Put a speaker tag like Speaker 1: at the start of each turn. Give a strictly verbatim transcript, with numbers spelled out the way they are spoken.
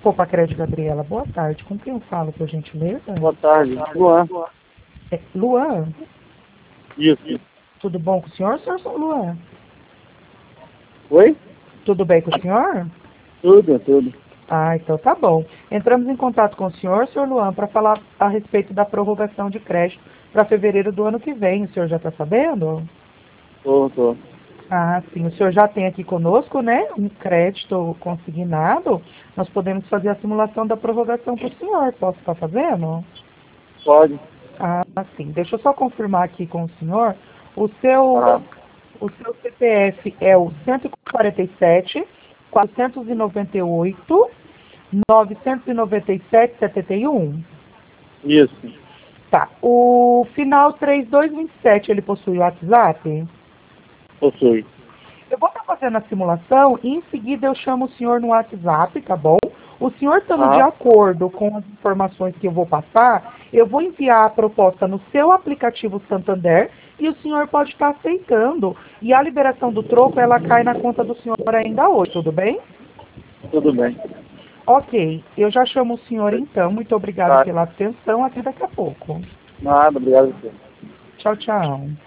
Speaker 1: Copa Crédito Gabriela, boa tarde. Com quem eu falo, por gentileza?
Speaker 2: Boa tarde. Luan.
Speaker 1: É, Luan,
Speaker 2: Isso.
Speaker 1: tudo bom com o senhor, senhor Luan?
Speaker 2: Oi?
Speaker 1: Tudo bem com o senhor?
Speaker 2: Tudo, tudo.
Speaker 1: Ah, então tá bom. Entramos em contato com o senhor, senhor Luan, para falar a respeito da prorrogação de crédito para fevereiro do ano que vem. O senhor já está sabendo?
Speaker 2: Tô, tô.
Speaker 1: Ah, sim. O senhor já tem aqui conosco, né, um crédito consignado. Nós podemos fazer a simulação da prorrogação para o senhor. Posso estar fazendo?
Speaker 2: Pode.
Speaker 1: Ah, sim. Deixa eu só confirmar aqui com o senhor. O seu,
Speaker 2: Ah,
Speaker 1: o seu C P F é o cento e quarenta e sete, quatrocentos e noventa e oito, novecentos e noventa e sete, setenta e um.
Speaker 2: isso.
Speaker 1: Tá. O final três dois dois sete, ele possui o WhatsApp?
Speaker 2: Possui.
Speaker 1: Eu vou estar fazendo a simulação e em seguida eu chamo o senhor no WhatsApp, tá bom? O senhor estando de
Speaker 2: Ah,
Speaker 1: acordo com as informações que eu vou passar, eu vou enviar a proposta no seu aplicativo Santander e o senhor pode estar aceitando. E a liberação do troco, ela cai na conta do senhor ainda hoje, tudo bem?
Speaker 2: tudo bem.
Speaker 1: Ok, eu já chamo o senhor então. Muito obrigado
Speaker 2: Tá.
Speaker 1: pela atenção. Até daqui a pouco.
Speaker 2: Nada, obrigado a você.
Speaker 1: Tchau, tchau.